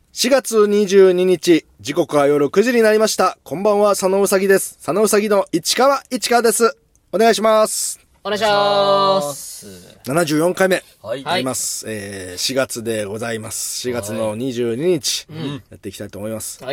4月22日、時刻は夜9時になりました。こんばんは、佐野うさぎです。佐野うさぎの市川です。お願いします。 お願いします。 74回目。 はい。 あります。4月でございます。4月の22日、やっていきたいと思います。 はい。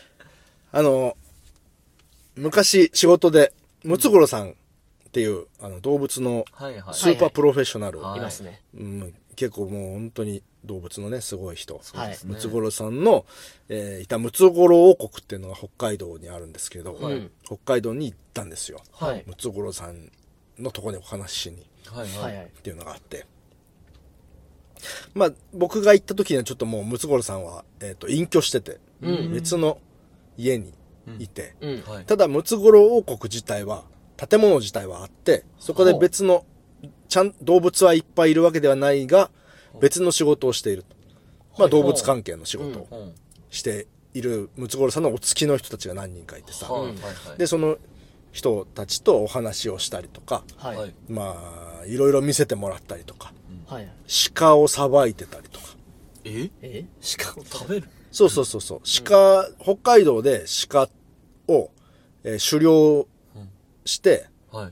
昔仕事で、ムツゴロウさんっていう、動物のスーパープロフェッショナル。 いますね。 結構もう本当に動物のね、すごい人。 はい。 ムツゴロウさんの、いたムツゴロウ王国っていうのが北海道にあるんですけど、北海道に行ったんですよ。 はい。 ムツゴロウさんのところにお話ししに。 はいはい。 っていうのがあって。まあ、僕が行った時にはちょっともうムツゴロウさんは、隠居してて、別の家にいて、ただムツゴロウ王国自体は、建物自体はあって、そこで別の、動物はいっぱいいるわけではないが、別の仕事をしていると。まあ動物関係の仕事をしているムツゴロウさんのお付きの人たちが何人かいてさ、で、その人たちとお話をしたりとか、まあ、いろいろ見せてもらったりとか、鹿をさばいてたりとか。 鹿を食べる？ そう。鹿、北海道で鹿を、狩猟して、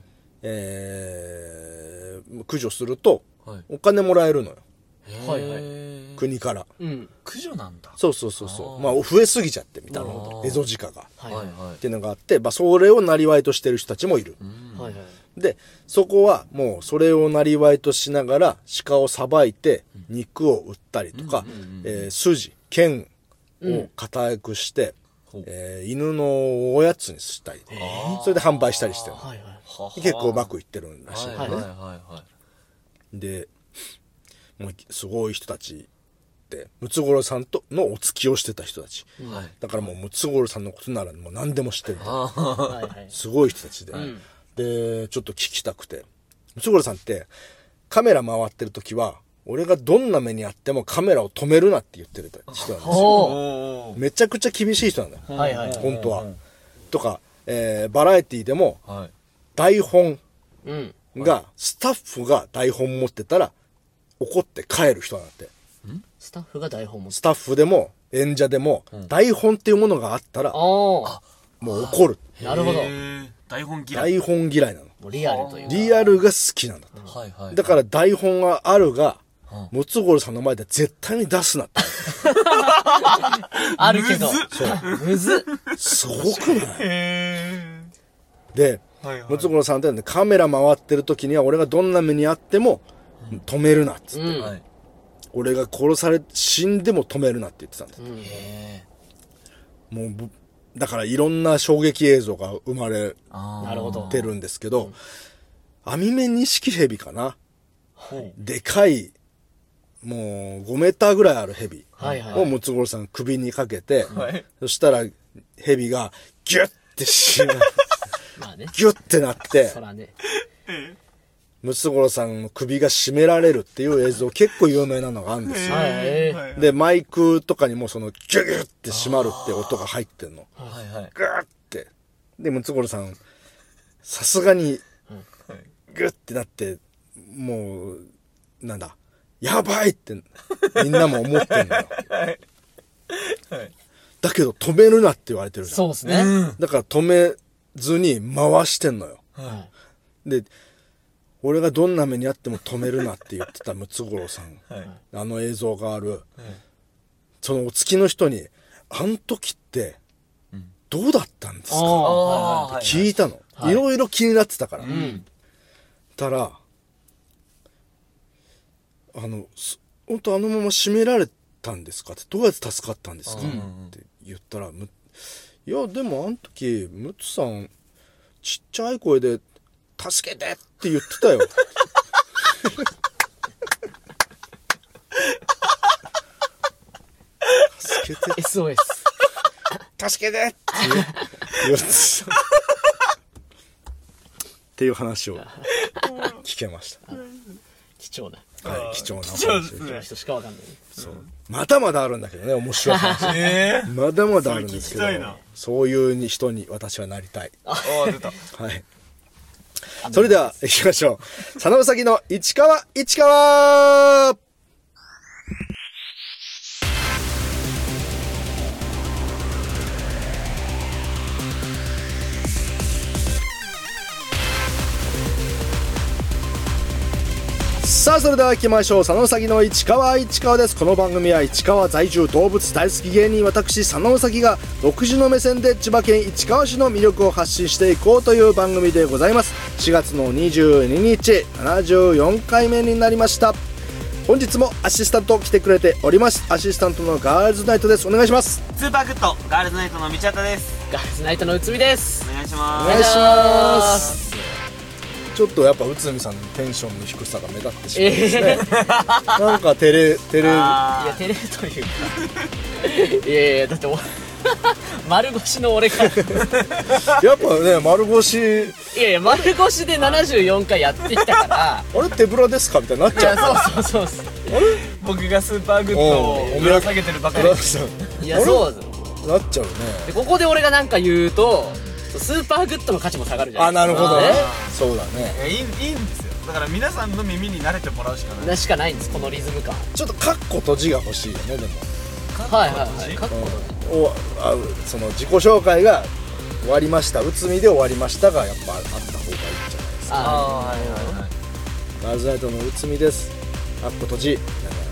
駆除すると、お金もらえるのよ。国から。 駆除なんだ。 そう。まあ、増えすぎちゃってみたいな。エゾジカが。っていうのがあって、まあ、それをなりわいとしてる人たちもいる。で、そこはもうそれをなりわいとしながら鹿をさばいて肉を売ったりとか、筋、腱を硬くして、犬のおやつにしたり、それで販売したりしてる。結構うまくいってるんらしいよね。で、もうすごい人たちで、ムツゴロウさんとのお付きをしてた人たち。だからもうムツゴロウさんのことならもう何でも知ってる。すごい人たちで。で、ちょっと聞きたくて。ムツゴロウさんってカメラ回ってる時は、俺がどんな目にあってもカメラを止めるなって言ってる人なんですよ。めちゃくちゃ厳しい人なんだよ。本当は。とか、バラエティでも、台本が、スタッフが台本持ってたら怒って帰る人なんだって。 スタッフが台本持ってスタッフでも演者でも、台本っていうものがあったら、もう怒る。 なるほど。 台本嫌い。 台本嫌いなの。 リアルという。 リアルが好きなんだって。だから台本があるが、ムツゴロウさんの前で絶対に出すなって。 あるけど。むずっ。 すごくない？で、ムツゴロウさんってカメラ回ってる時には俺がどんな目にあっても止めるなっつって、俺が死んでも止めるなって言ってたんです。もうだからいろんな衝撃映像が生まれてるんですけど、アミメニシキヘビかな、でかいもう5メーターぐらいあるヘビをムツゴロウさん首にかけて、そしたらヘビがギュッてギュッてなって、ムツゴロウさんの首が絞められるっていう映像、結構有名なのがあるんですよ。で、マイクとかにもそのギュギュって締まるって音が入ってんの。グーって。で、ムツゴロウさん、さすがに、グッってなって、もう、なんだ、やばいってみんなも思ってんのよ。だけど止めるなって言われてるじゃん。 そうですね。 だから止めずに回してんのよ。で、俺がどんな目にあっても止めるなって言ってたムツゴロウさん、あの映像がある、そのお付きの人に、あん時ってどうだったんですかって聞いたの。いろいろ気になってたから。たら、本当あのまま締められたんですかって、どうやって助かったんですかって言ったら、いやでもあの時ムツさんちっちゃい声で助けてって言ってたよ。助けて SOS 助けてって言ってたっていう話を聞けました。 貴重な。 貴重な話。人しかわかんない。 そう。まだまだあるんだけどね、面白い話。まだまだあるんですけど、そういう人に私はなりたい。 出た。 はい。それでは行きましょう。佐野うさぎの市川さあそれでは行きましょう。佐野うさぎの市川です。この番組は市川在住動物大好き芸人私佐野うさぎが独自の目線で千葉県市川市の魅力を発信していこうという番組でございます。4月の22日74回目になりました。本日もアシスタント来てくれております。アシスタントのガールズナイトです。お願いします。 スーパーグッドガールズナイトの道畑です。 ガールズナイトの内海です。 お願いします。 お願いします。ちょっとやっぱ内海さんのテンションの低さが目立ってしまうんですね。なんか照れいや照れるというかいやだって丸腰の俺がやっぱね丸腰いや丸腰で74回やってきたからあれ手ぶらですかみたいになっちゃう。 そうあれ僕がスーパーグッドをぶら下げてるばかり。 いやそうなっちゃうね。 でここで俺がなんか言うとスーパーグッドの価値も下がるじゃん。 あ、なるほどね。そうだね。 いいんですよ。だから皆さんの耳に慣れてもらうしかない。 しかないんです、このリズム感。 ちょっとカッコ閉じが欲しいよね。でもはいカッコ閉じその自己紹介が終わりました、内海で終わりましたがやっぱあった方がいいんじゃないですか。ガールズナイトの内海です。カッコ閉じ。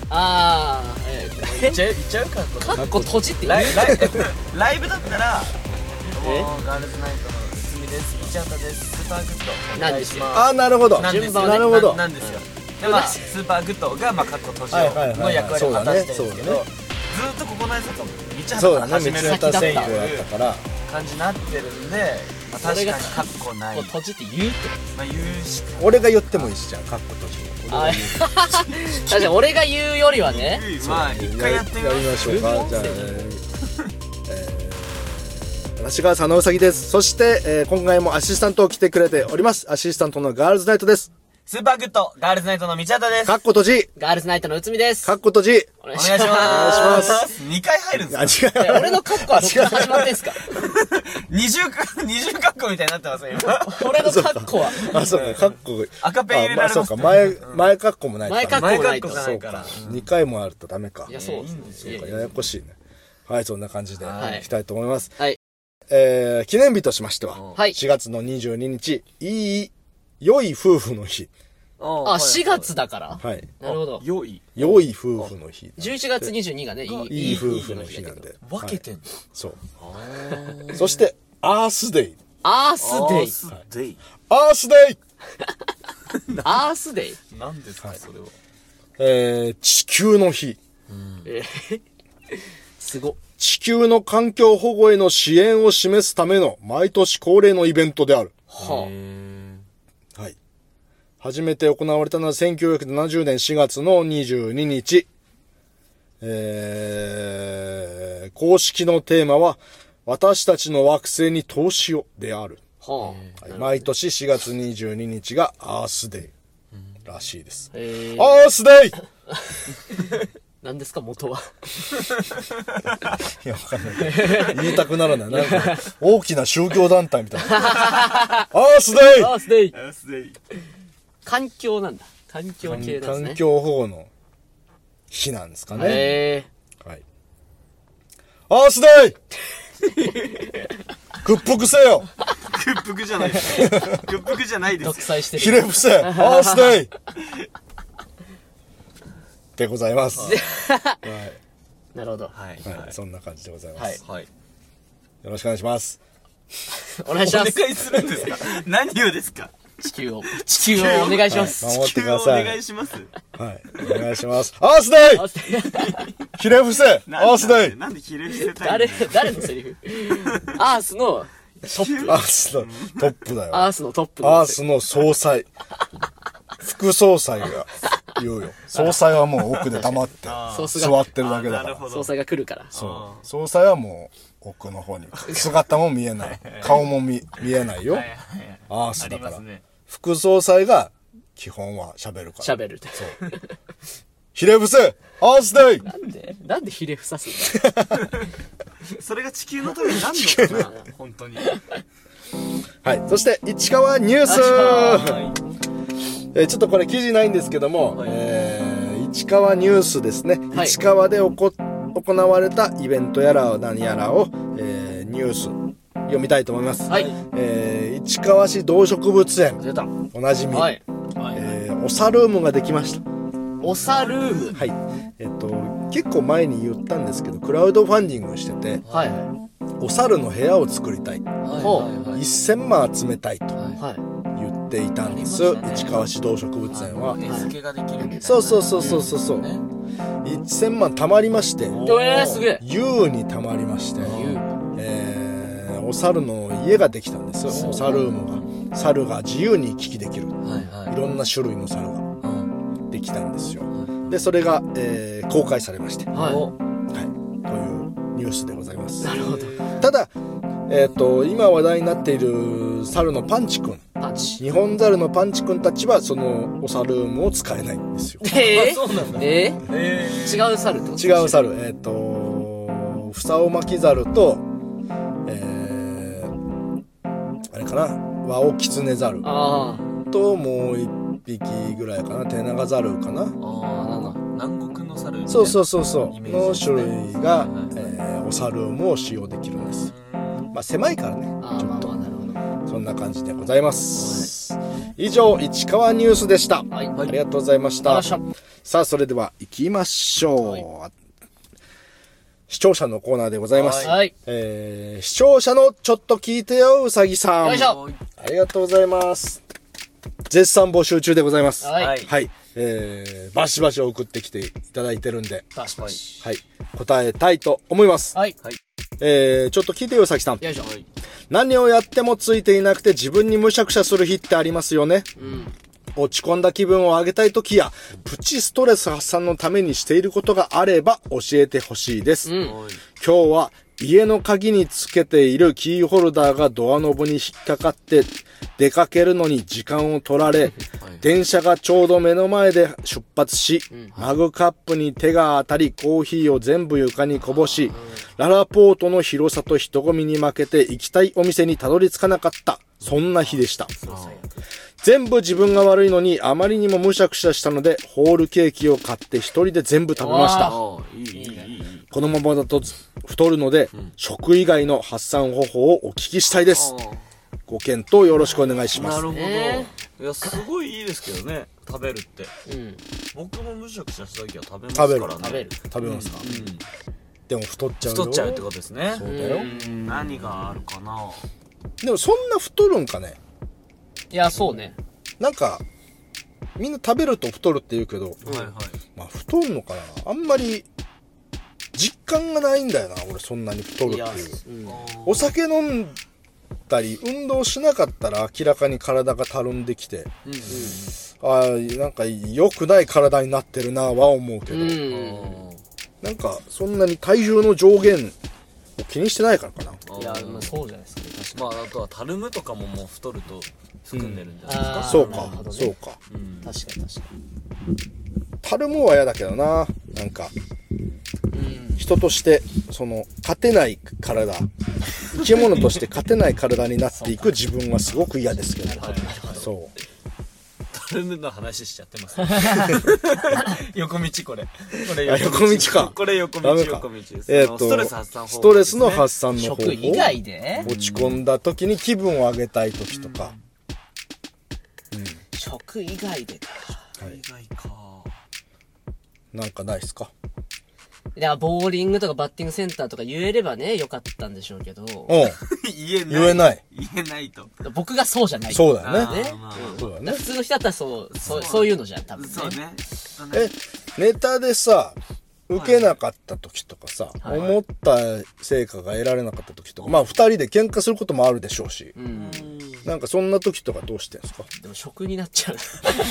言っちゃうか。 カッコ閉じってライブだったらガールズナイトの内海です、道畑です、スーパーグッドお願いします。 なるほど。 なんですよ。 なるほど。 なんですよ。でスーパーグッドがカッコ閉じの役割を果たしてるんですけど、ずっとここのやつとかも道畑から始める道畑選挙だったから感じになってるんで、確かにカッコない。 閉じって言うって言うしか。 俺が言ってもいいしじゃん、カッコ閉じ。 確かに俺が言うよりはね。 まあ一回やってみましょうか。じゃあ私が佐野うさぎです。そして、今回もアシスタントを来てくれております。アシスタントのガールズナイトです。 スーパーグッドガールズナイトの道畑です。 カッコ閉じ。 ガールズナイトの内海です。 カッコ閉じ。 お願いします。 2回入るんですか。 俺のカッコはどっから始まってんすか。 二重カッコみたいになってますよ今。 俺のカッコはそうか、カッコ赤ペン入れられます。 そうか、前カッコもない。 前カッコもないと。 そうか。 2回もあるとダメか。 いやそうですね。 ややこしいね。はい、そんな感じでいきたいと思います。 はい。 記念日としましては、 はい、 4月の22日、良い夫婦の日。 4月だから。 はい。 なるほど。 良い夫婦の日。 11月22がね、 いい夫婦の日なんで。 分けてんの。 そう。そして、アースデイ。 アースデイ。 アースデイ。 アースデイ。 何ですか、それは。 地球の日。 すご。 地球の環境保護への支援を示すための毎年恒例のイベントである。はい。初めて行われたのは1970年4月の22日。公式のテーマは、私たちの惑星に投資をである。毎年4月22日がアースデイらしいです。アースデイ何ですか元は。 いや、わかんない。言いたくならない。なんか、大きな宗教団体みたいな。アースデイアースデイ環境なんだ。環境系ですね。 環境保護の日なんですかね。はい。アースデイ屈服せよ屈服じゃないです。屈服じゃないです。 独裁してる。 ひれ伏せアースデイでございます。 なるほど。 はい。そんな感じでございます。 はい。 よろしくお願いします。 お願いします。 お願いするんですか。何をですか。 地球をお願いします。 守ってください。 お願いします。 はい。お願いします。アースデイひれ伏せアースデイなんでひれ伏せたい誰のセリフ。アースのトップ。 アースのトップだよ。 アースのトップ。 アースの総裁。副総裁が言うよ。総裁はもう奥で黙って座ってるだけだから。 総裁が来るから。 そう。総裁はもう奥の方に。姿も見えない。顔も見えないよ。アースだから。副総裁が基本は喋るから。 喋るって。そう。 ひれ伏せアースデイなんでひれ伏さすの。それが地球のためになんのかな本当に。 はい。そして市川ニュースちょっとこれ記事ないんですけども、市川ニュースですね。市川で行われたイベントやら何やらを、ニュース読みたいと思います。はい。市川市動植物園。おなじみ。はい。おさルームができました。 おさルーム。 はい。結構前に言ったんですけど、クラウドファンディングしてて、 はい。 お猿の部屋を作りたい。 はい 1000万集めたいとはい。 言っていたんです。市川市動植物園は。 値付けができるみたいな。 そう。1000万貯まりまして、 すげえ。 優に貯まりまして、お猿の家ができたんですよ。お猿ルームが。猿が自由に行き来できる。いろんな種類の猿ができたんですよ。で、それが、公開されまして。はい。というニュースでございます。 なるほど。 ただ、今話題になっている猿のパンチくん。日本猿のパンチくんたちは、そのお猿ルームを使えないんですよ。 そうなんだ。違う猿と違う猿。フサオマキザルと、あれかな、ワオキツネザルともう一匹ぐらいかな、テナガザルかな。 南国の猿。 そうの種類が、お猿ルームを使用できるんです。まあ狭いからね、ちょっと。そんな感じでございます。以上、市川ニュースでした。ありがとうございました。さあ、それでは行きましょう。視聴者のコーナーでございます。視聴者のちょっと聞いてよ、うさぎさん。ありがとうございます。絶賛募集中でございます。はい。バシバシ送ってきていただいてるんで。はい。答えたいと思います。ちょっと聞いてよ、うさぎさん。何をやってもついていなくて自分にむしゃくしゃする日ってありますよね。落ち込んだ気分を上げたい時や、プチストレス発散のためにしていることがあれば教えてほしいです。今日は家の鍵につけているキーホルダーがドアノブに引っかかって出かけるのに時間を取られ、電車がちょうど目の前で出発し、マグカップに手が当たりコーヒーを全部床にこぼし、ララポートの広さと人混みに負けて行きたいお店にたどり着かなかった。そんな日でした。全部自分が悪いのにあまりにもむしゃくしゃしたので、ホールケーキを買って一人で全部食べました。このままだと太るので、食以外の発散方法をお聞きしたいです。ご検討よろしくお願いします。 なるほど。いや、すごいいいですけどね、食べるって。僕もむしゃくしゃした時は食べますからね。 食べますか。でも太っちゃうよ。 太っちゃうってことですね。 そうだよ。 何があるかな。 でもそんな太るんかね。 いや、そうね。 なんかみんな食べると太るって言うけど、まあ太るのかな。あんまり実感がないんだよな、俺。そんなに太るっていう。お酒飲んだり運動しなかったら明らかに体がたるんできて、なんか良くない体になってるなは思うけど、なんかそんなに体重の上限を気にしてないからかな。 いや、まあそうじゃないですかね。確かに。 まああとはたるむとかももう太ると含んでるんじゃないですか。 そうか、そうか。 確かに。 たるむは嫌だけどな。なんか人としてその勝てない体、生き物として勝てない体になっていく自分はすごく嫌ですけど。そう。 たるむの話しちゃってます。横道これ横道か。 これ横道です。ストレス発散方法。 ストレスの発散の方法。 食以外で落ち込んだ時に気分を上げたい時とか。 食以外でか。 以外か。 なんかないっすか。 いや、ボーリングとかバッティングセンターとか言えればね、よかったんでしょうけど。 言えない。 言えないと。 僕がそうじゃない。 そうだよね。 そうだね。普通の人だったらそういうのじゃん、多分ね。 そうね。 ネタでさ、受けなかった時とかさ、思った成果が得られなかった時とか、まあ二人で喧嘩することもあるでしょうし、なんかそんな時とかどうしてんすか？ でも食になっちゃう。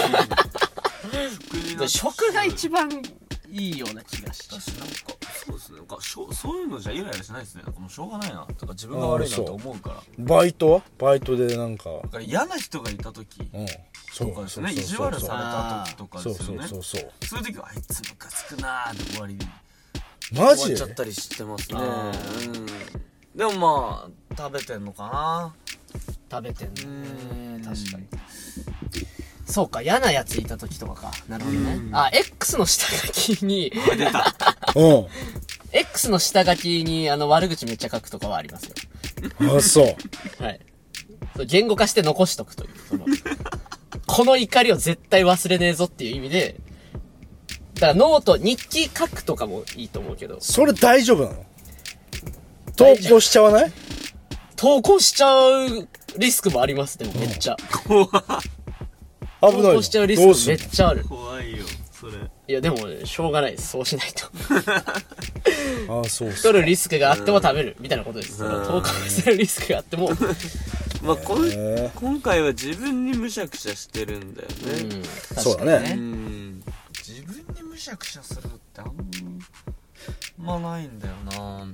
食が一番いいような気がして。 なんかそうですね。なんかそういうのじゃイライラしないですね。なんかもうしょうがないなとか自分が悪いなと思うから。 バイトでなんか嫌な人がいた時とかですね。意地悪された時とかですよね。そういう時はあいつムカつくなーって終わりにマジで終わっちゃったりしてますね。でもまあ食べてんのかな。 食べてんのね。確かに。そうか、嫌なやついた時とかか。なるほどね。X の下書きに出た。 X の下書きに悪口めっちゃ書くとかはありますよ。 そう。 はい。言語化して残しとくという。この怒りを絶対忘れねえぞっていう意味で、 ったらノート、日記書くとかもいいと思うけど。 それ大丈夫なの？投稿しちゃわない？ 投稿しちゃうリスクもあります、でもめっちゃ。 怖っ。 危ない投の。 稿しちゃうリスクめっちゃある。 怖いよ、それ。 いや、でも、しょうがないです。そうしないと。 ああ、そうっす。 取るリスクがあっても食べる、みたいなことです。その投稿するリスクがあっても。 まあ、今回は自分にむしゃくしゃしてるんだよね。 そうだね。 自分にむしゃくしゃするってあんまないんだよな。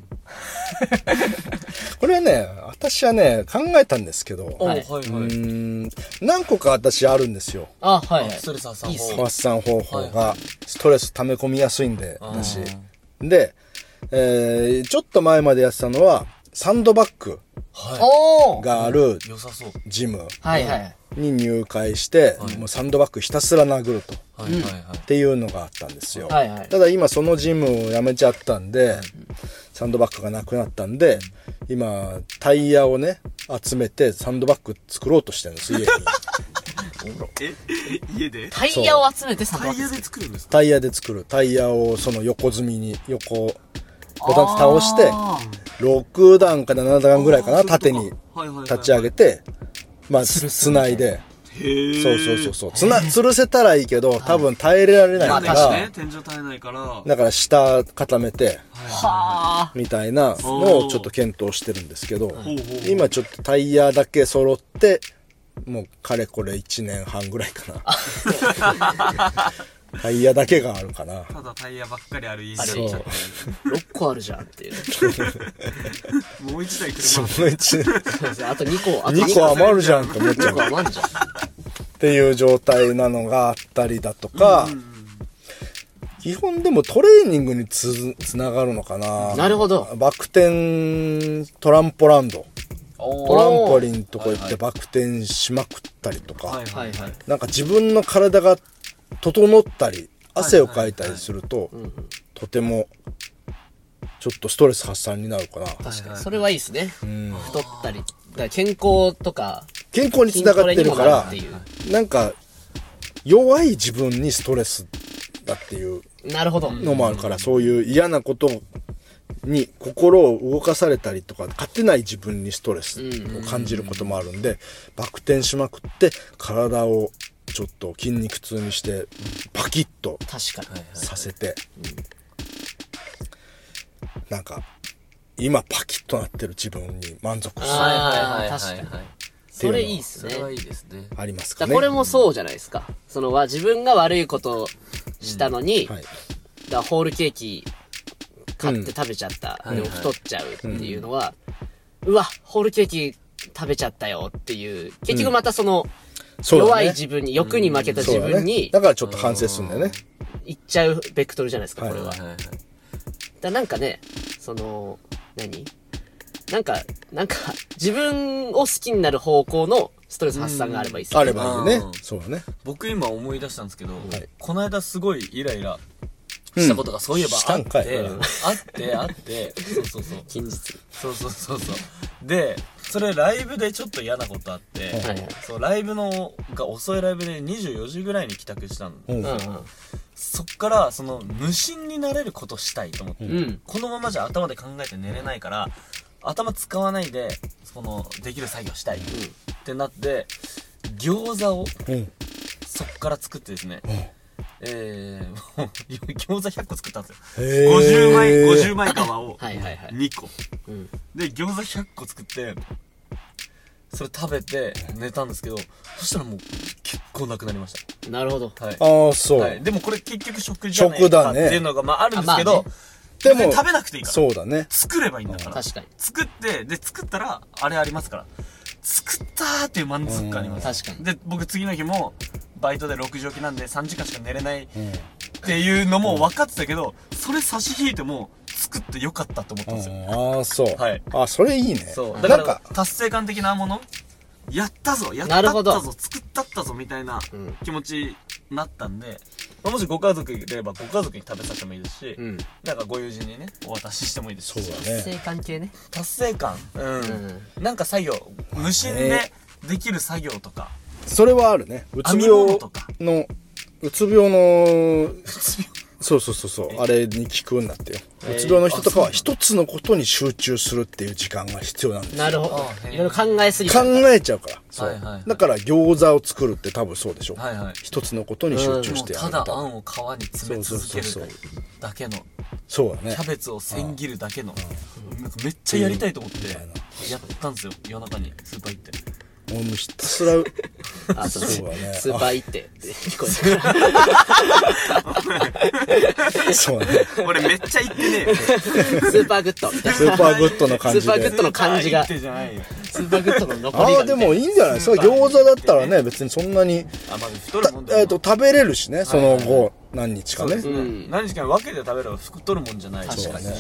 これはね、私はね、考えたんですけど、 はい何個か私あるんですよ。 あ、はいはい。 ストレス発散いいっす法。 発散方法が、ストレス溜め込みやすいんで、私。で、ちょっと前までやってたのは、サンドバッグおーがある良さそう。 ジムはいはい。 に入会して、もうサンドバッグひたすら殴ると。 はいはいはい。 っていうのがあったんですよ。 はいはい。 ただ今そのジムを辞めちゃったんで、サンドバッグがなくなったんで、今タイヤをね、集めてサンドバッグ作ろうとしてるんです、家に。 家でタイヤを集めてサンドバッグタイヤで作るんですか？ タイヤで作る。タイヤをその横積みに、ボタン倒して、6段か7段ぐらいかな、縦に立ち上げて、まあ、繋いで。そう。吊るせたらいいけど、多分耐えられないかまあね、 ら、 天井耐えないから。 だから下固めて、 はみたいなのをちょっと検討してるんですけど、今ちょっとタイヤだけ揃って、もうかれこれ1年半ぐらいかな。タイヤだけがあるかな。 ただタイヤばっかりある家そう。 で。 6個あるじゃんっていう。 もう一台そ車。 の1 あと2個、 2個余るじゃんって思っちゃ 2 う。 個余んじゃん。 っていう状態なのがあったりだとか、基本でもトレーニングにつながるのかな。 なるほど。 バク転トランポランド。トランポリンとか行ってバク転しまくったりとか、 はいはい。 なんか自分の体が整ったり、汗をかいたりすると、とてもちょっとストレス発散になるかな。 確かに。それはいいですね。太ったり。だから健康とか。 健康につながってるから筋トレにもなるってい、 なんか弱い自分にストレスだっていうなるほど。 のもあるから、そういう嫌なことに心を動かされたりとか、勝てない自分にストレスを感じることもあるんで、バク転しまくって体をちょっと筋肉痛にしてパキッと確かに。 させて、なんか今パキッとなってる自分に満足するああ、確かに。それいいっすね。 それはいいですね。 ありますかね。 これもそうじゃないですか。その自分が悪いことをしたのに、 はい、 だからホールケーキ買って食べちゃった。でも太っちゃうっていうのは、うわ、ホールケーキ食べちゃったよっていう、結局またその、弱い自分に、欲に負けた自分に、 だからちょっと反省するんだよね。 いっちゃうベクトルじゃないですか、これは。 はいはいはい。 だなんかね、その、なんか、自分を好きになる方向のストレス発散があればいいっすね。 あればいいね。そうだね。 僕今思い出したんですけど、 いこの間すごいイライラしたことがそういえばしたんかいあって、そう。 近日。 そう。で、それライブでちょっと嫌なことあって、そう、ライブが遅いライブで24時ぐらいに帰宅したの。そっからその無心になれることしたいと思って、このままじゃ頭で考えて寝れないから頭使わないでできる作業したいってなって、餃子をそっから作ってですね、もう餃子100個作ったんですよ。50枚皮を2個で餃子100個作って、それ食べて寝たんですけど、そしたらもう結構なくなりました。 なるほど。 はい。 ああ、そう。 はい。でもこれ結局食じゃないかっていうのがあるんですけど、でも食べなくていいから。 そうだね。 作ればいいんだから。 確かに。 作って、で、作ったら、あれありますから。作ったーっていう満足感あります。 確かに。 で、僕次の日も、バイトで6時起きなんで3時間しか寝れないっていうのも分かってたけど、それ差し引いても、作ってよかったと思ったんですよ。 ああ、そう。 はい。 あ、それいいね。 そう。だから、達成感的なものやったぞ作ったったぞみたいな気持ちになったんで、もしご家族いればご家族に食べさせてもいいですし、なんかご友人にね、お渡ししてもいいですし。 そうだね。 達成感系ね。 達成感。なんか作業、無心でできる作業とか。 それはあるね。うつ病のそうそうそうそう、あれに効くんだってよ。うつ病の人とかは一つのことに集中するっていう時間が必要なんですよ。 なるほど。いろいろ考えすぎ考えちゃうから。そう、 はいはいはい、 だから餃子を作るって多分そうでしょ。 はいはい、 一つのことに集中してやる。 ただあんを皮に詰め続けるだけの。 そうだね。 キャベツを千切るだけの。なんかめっちゃやりたいと思ってやったんですよ、夜中にスーパー行って。 もうひたすらあ、そうだね。スーパー行って聞こえてそうね。 俺めっちゃ行ってねえよ。 スーパーグッドみたいな。 スーパーグッドの感じで。 スーパーグッドの感じが。スーパーグッドの残りが。 ああ、でもいいんじゃないですか。餃子だったらね、別にそんなに食べれるしね、その後何日かね。 何日か分けて食べれば太るもんじゃない。 確かに。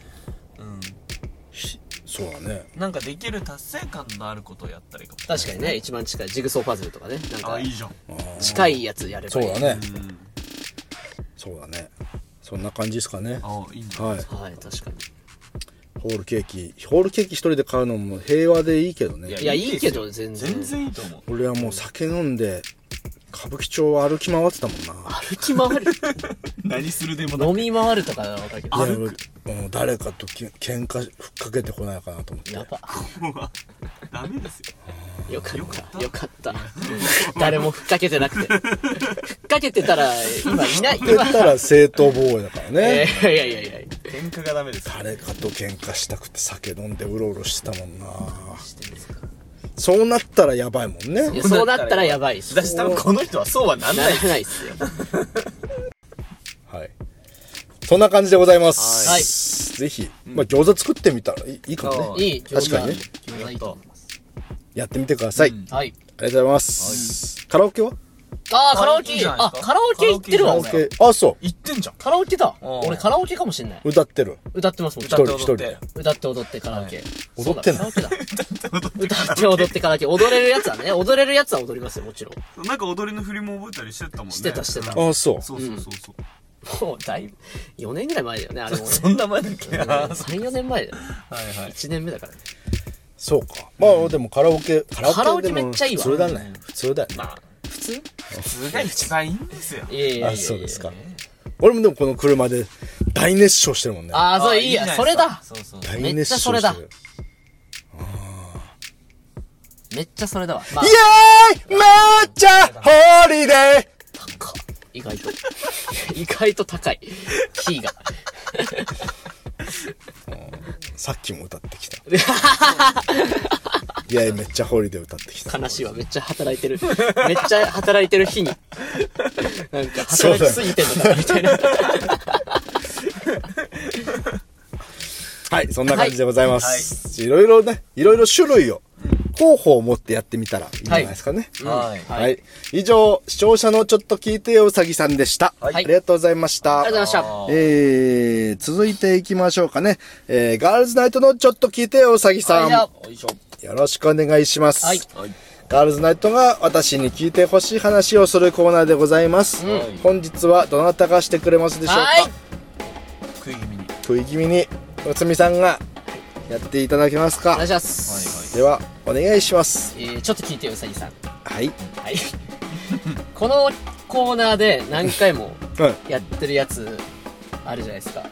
そうだね。 なんかできる達成感のあることをやったらいいかも。 確かにね、一番近いジグソーパズルとかね。なんかいいじゃん。 近いやつやればいい。 そうだね。そうだね。そんな感じですかね。 いいんじゃないですか。 はい、確かに。 ホールケーキ一人で買うのも平和でいいけどね。 いや、いいけど全然いいと思う。 俺はもう酒飲んで歌舞伎町を歩き回ってたもんな。 歩き回る何するでもなく飲み回るとかわかるけど。 歩く。誰かと喧嘩ふっかけてこないかなと思って。 やば。 ダメですよ。 よかった。誰もふっかけてなくて。ふっかけてたら、今いない。 言ったら正当防衛だからね。 いや。 喧嘩がダメです。 誰かと喧嘩したくて酒飲んでうろうろしてたもんな。そうなったらやばいもんね。 いや、そうなったらやばいっす。 だし多分この人はそうはなんない。 ならないっすよ。 はい。そんな感じでございます。 はい。 ぜひ、餃子作ってみたらいいかもね。 いい。 確かにね。 餃子いいと思います。 やってみてください。 はい。 ありがとうございます。カラオケは？ カラオケ行ってるわ、俺。 あ、そう。 行ってんじゃん。 カラオケだ。俺カラオケかもしんない。 歌ってる。 歌ってますもん。 一人で。 歌って踊ってカラオケ。 踊ってんの？ 歌って踊ってカラオケ。踊れるやつはね、踊れるやつは踊りますよ、もちろん。 なんか踊りの振りも覚えたりしてたもんね。 してた。 あ、そう。 そう。 もうだいぶ、4年ぐらい前だよね、あれも。 そんな前だっけ 3、4年前だよね。 はい。 1年目だからね。 そうか。まあでもカラオケめっちゃいいわ。 普通だね。普通だよね。 まあ、普通が一番いいんですよ。 いや。 あ、そうですか。俺もでもこの車で大熱唱してるもんね。 あ、そう、いいや。それだ。 大熱唱してる。 めっちゃそれだわ。 イエーイ抹茶ホリデー。 意外と高い。キーが。 さっきも歌ってきた。いや、めっちゃホリデー歌ってきた。 悲しいわ。めっちゃ働いてる日に。なんか働きすぎてんのかなみたいな。 はい、そんな感じでございます。いろいろ種類を、方法を持ってやってみたらいいんじゃないですかね。 はい。 以上、視聴者のちょっと聞いてようさぎさんでした。ありがとうございました。 ありがとうございました。 続いていきましょうかね。ガールズナイトのちょっと聞いてようさぎさん。よろしくお願いします。ガールズナイトが私に聞いてほしい話をするコーナーでございます。本日はどなたがしてくれますでしょうか？食い気味に、おつみさんがやっていただけますか？ お願いします。 では、お願いします。 ちょっと聞いてよ、うさぎさん。 はい。 このコーナーで何回もやってるやつあるじゃないですか。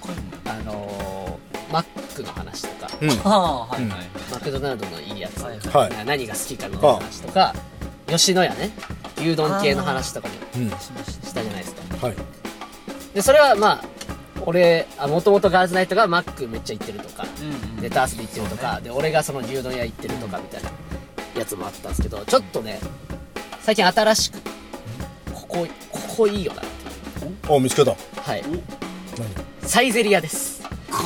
マックの話とか、マクドナルドのいいやつ、何が好きかみたいな話とか、吉野家ね、牛丼系の話とかもしたじゃないですか。で、それはまあ、俺、もともとガールズナイトがマックめっちゃ行ってるとか、レタースで行ってるとか、で、俺がその牛丼屋行ってるとかみたいなやつもあったんですけど、ちょっとね、最近新しく、ここいいよなって。 見つけた。 はい。サイゼリヤです。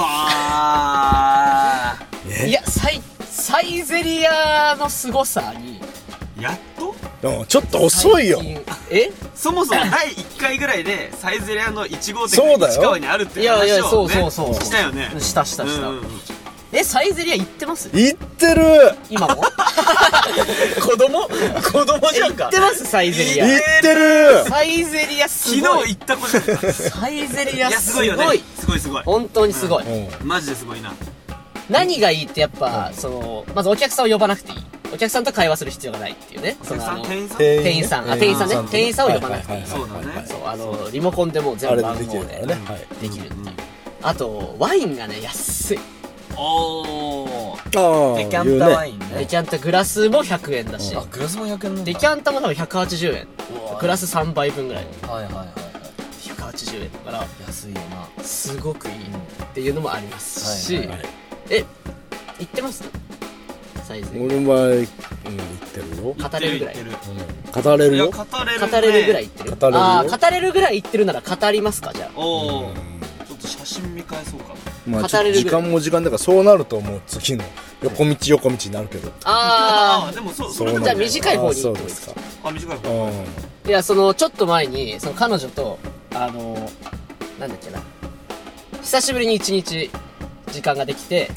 いや、サイゼリヤの凄さに、 やっとちょっと遅いよ。 そもそも第1回ぐらいでサイゼリヤの1号店が市川にあるっていう話をねしたよね。 した。サイゼリヤ行ってます？ 行ってる。 今も子供じゃんか。 行ってますサイゼリヤ。 行ってる。 サイゼリヤすごい。 昨日行った子じゃん。 サイゼリヤすごい。 すごい。 本当にすごい。 マジですごいな。 何がいいってやっぱまずお客さんを呼ばなくていい。 お客さんと会話する必要がないっていうね。 店員さん店員さんね。店員さんを呼ばなくていい。 そうだね。 そう、リモコンでもう全部番号でできるっていう。あと、ワインがね、安い。 おー。デキャンタワインね。 デキャンタグラスも100円だし。 あ、グラスも100円なんだ。 デキャンタも多分180円。グラス3杯分ぐらい。 はいはいはい。 180円だから、 安いよな。 すごくいいっていうのもありますし、行ってますサイズ。 俺は、言ってるよ。 語れるぐらい。 語れるよ。 語れるぐらい言ってる。語れるぐらい言ってるなら語りますか、じゃあ。 おー。ちょっと写真見返そうかな。 まあ、時間も時間だから、そうなるともう次の横道になるけど。 でもそれじゃあ短い方に行ってもいいですか。 短い方。 いや、ちょっと前に、彼女と、なんだっけな。久しぶりに1日時間ができて、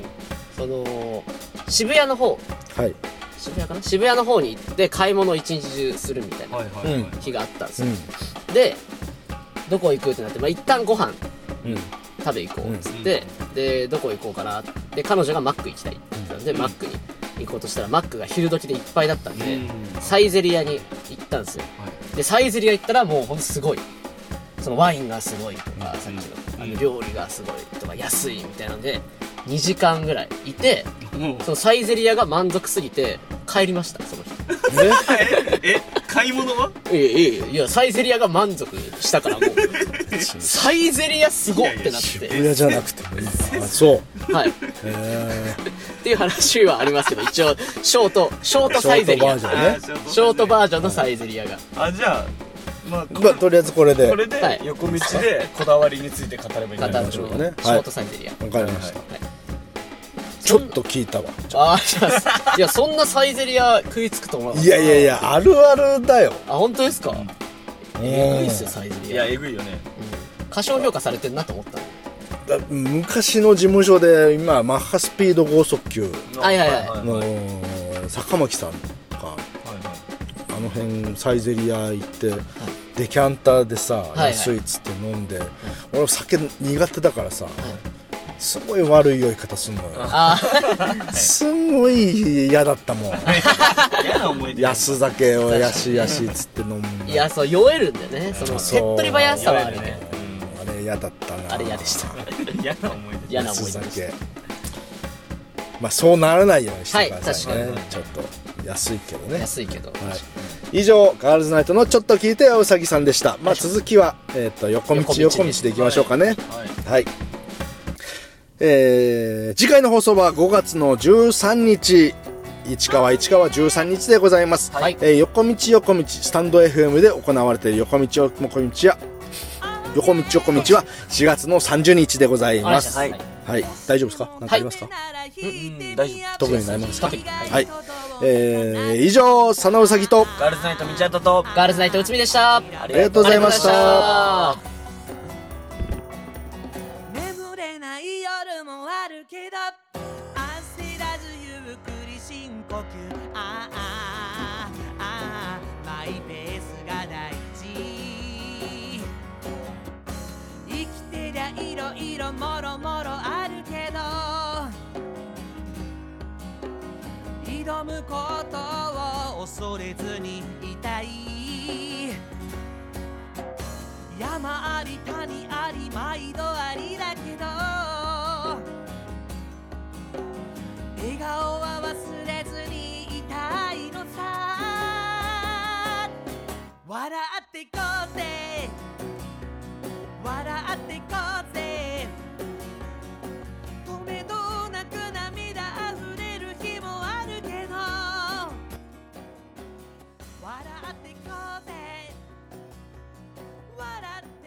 渋谷の方。渋谷かな、渋谷の方に行って買い物を一日中するみたいな日があったんですよ。で、どこ行くってなって、一旦ご飯食べ行こうっつって、で、どこ行こうかなって、彼女がマック行きたいって言ったんで、マックに行こうとしたら、マックが昼時でいっぱいだったんで、サイゼリヤに行ったんですよ。で、サイゼリヤ行ったらもうほんとすごい。ワインがすごいとか、さっきの料理がすごいとか、安いみたいなので、2時間ぐらいいて、そのサイゼリヤが満足すぎて帰りました、その日。 買い物は？ いや、サイゼリヤが満足したからもう、サイゼリヤすごってなって。 渋谷じゃなくてもいいな。そう。 はい。っていう話はありますけど、一応、ショートサイゼリヤ。ショートバージョンのサイゼリヤが。 じゃあ、まあ、とりあえずこれで横道でこだわりについて語ればいいんだね。ショートサイゼリヤ。 わかりました。ちょっと聞いたわ。 いや、そんなサイゼリヤ食いつくと思わなかった。 いや、あるあるだよ。 本当ですか？えぐいっすよ、サイゼリヤ。 いや、えぐいよね。 過小評価されてんなと思った。 昔の事務所で、今、マッハスピード剛速球の坂巻さんとか、あの辺サイゼリヤ行ってデキャンターでさ、安いっつって飲んで、俺酒苦手だからさ、すごい悪い酔い方すんのよ。すんごい嫌だったもん。安酒をやしっつって飲む。 いや、そう酔えるんだよね。手っ取り早さはあるね。 あれ嫌だったな。 あれ嫌でした。 嫌な思い出。 嫌な思い出でした。 まあそうならないようにしてくださいね。 はい、確かに。 ちょっと安いけどね。 安いけど。 以上、ガールズナイトのちょっと聞いてようさぎさんでした。まあ続きは、横道でいきましょうかね。はい。次回の放送は5月の13日、市川13日でございます。はい。横道、スタンド FM で行われている横道は4月の30日でございます。はい。はい。大丈夫ですか？何かありますか？ 大丈夫。 特にないますか？はい。以上、佐野うさぎと、 ガールズナイト道跡と、 ガールズナイトうつみでした。ありがとうございました。 眠れない夜もあるけど、焦らずゆっくり深呼吸。マイペースが大事。生きてりゃいろいろもろもろあるけど、挑むことを恐れずにいたい。山あり谷あり毎度ありだけど、笑顔は忘れずにいたいのさ。笑っていこうぜ、笑っていこうぜ。止めどなく涙あふれる日もあるけど、笑っていこうぜ、笑って